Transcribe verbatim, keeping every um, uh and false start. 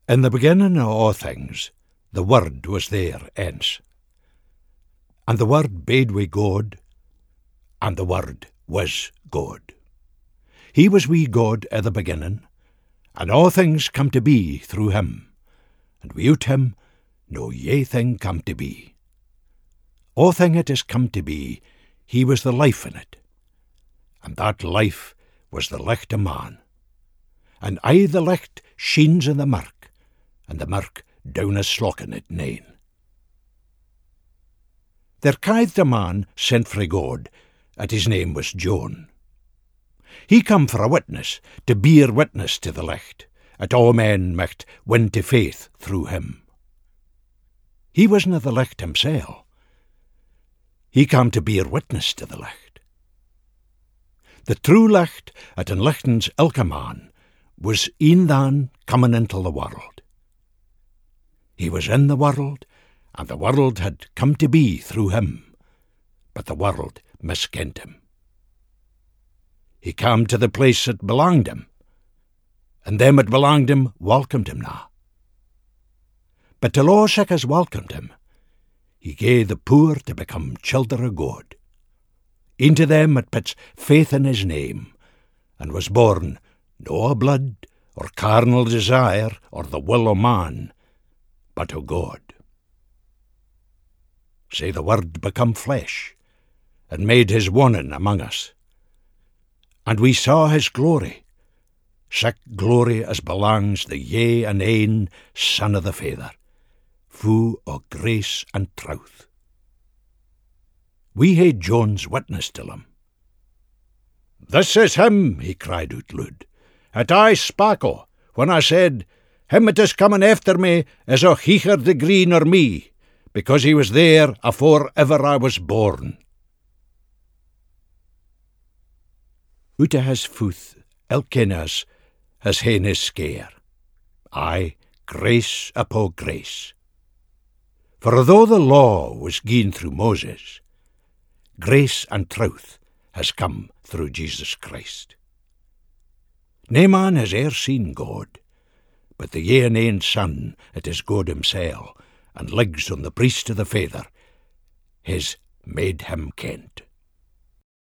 In the beginning of all things, the Word was there ence. And the Word bade wi' God, and the Word was God. He was wi' God at the beginning, and all things come to be through him, and without him no ye thing come to be. All thing it is come to be, he was the life in it, and that life was the licht of man. And aye the licht sheens in the murk, and the murk down as slocken it nane. There ca'd a man sent frae God, at his name was John. He come for a witness, to bear witness to the licht, at all men might win to faith through him. He wasna the licht himsel. He come to bear witness to the licht. The true licht at an lichtens elke man was een dan coming into the world. He was in the world, and the world had come to be through him, but the world miskent him. He came to the place that belonged him, and them that belonged him welcomed him na. But till all sic as welcomed him, he gave the poor to become children of God, into them that puts faith in his name, and was born no of blood, or carnal desire, or the will of man, but of God. Say the Word become flesh, and made his woning among us. And we saw his glory, sic glory as belongs the yea and ain Son of the Father, fu' of grace and truth. We hae John's witness till him. This is him, he cried out loud, at I spak o, when I said, him that is coming after me is a higher degree nor me, because he was there afore ever I was born. Out of his footh, elkennas has haen his scare. Aye, grace upon grace. For although the law was given through Moses, grace and truth has come through Jesus Christ. Nae man has e'er seen God, but the yea and ain Son, it is God himsel, and lives on the breast of the Father, has made him kent.